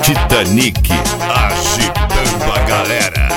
Titanic, agitando a galera.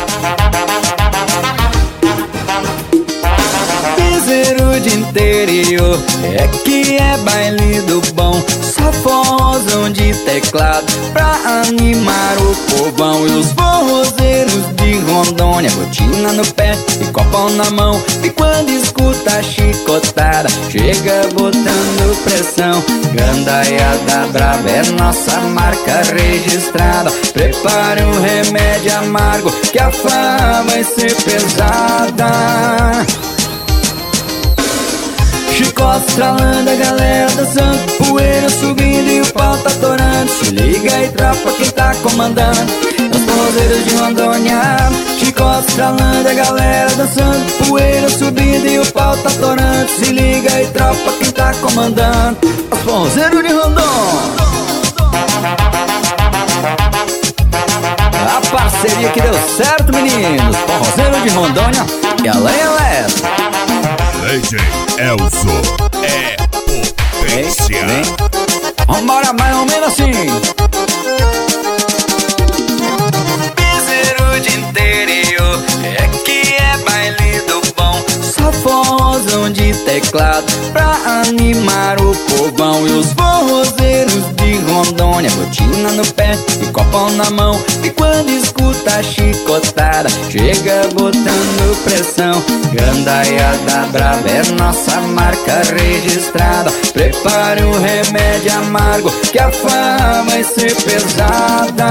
Piseiro de interior é que é baile do bom. Só forrozão de teclado pra animar o povão. E os forrozeiros de Rondônia, botina no pé e copão na mão. E quando escuta a chicotada, chega botando pressão. Gandaiada brava é nossa marca registrada. Prepare um remédio amargo que a farra vai ser pesada. Chicote estralando, a galera dançando, poeira subindo e o pau tá torando. Se liga aí, tropa, quem tá comandando os forrozeiros de Rondônia. Chicote estralando, a galera dançando, poeira subindo e o pau tá torando. Se liga aí, tropa, quem tá comandando os forrozeiros de Rondônia. A parceria que deu certo, meninos. Forrozeiros de Rondônia e a lenha leva. DJ Elzo é potência. Vambora, mais ou menos assim. Piseiro de interior é que é baile do bom. Só forrozão de teclado pra animar o povão. E os forrozeiros de Rondônia, botina no pé e copão na mão. E quando escuta a chicotada, chega botando pressão. Gandaiada brava é nossa marca registrada. Prepare um remédio amargo que a farra vai ser pesada.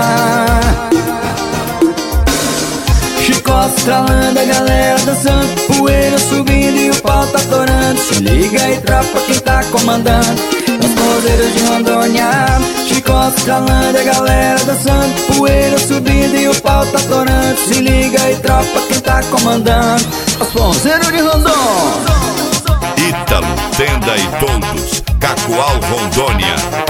Chicote estralando, a galera dançando, poeira subindo e o pau tá torando. Se liga aí, tropa, quem tá comandando os forrozeiros de Rondônia. Chicote estralando, a galera dançando, poeira subindo e o pau tá torando. Se liga aí, tropa, quem tá comandando os forrozeiros de Rondônia. Ítalo, Tenda e Toldos, Cacoal, Rondônia.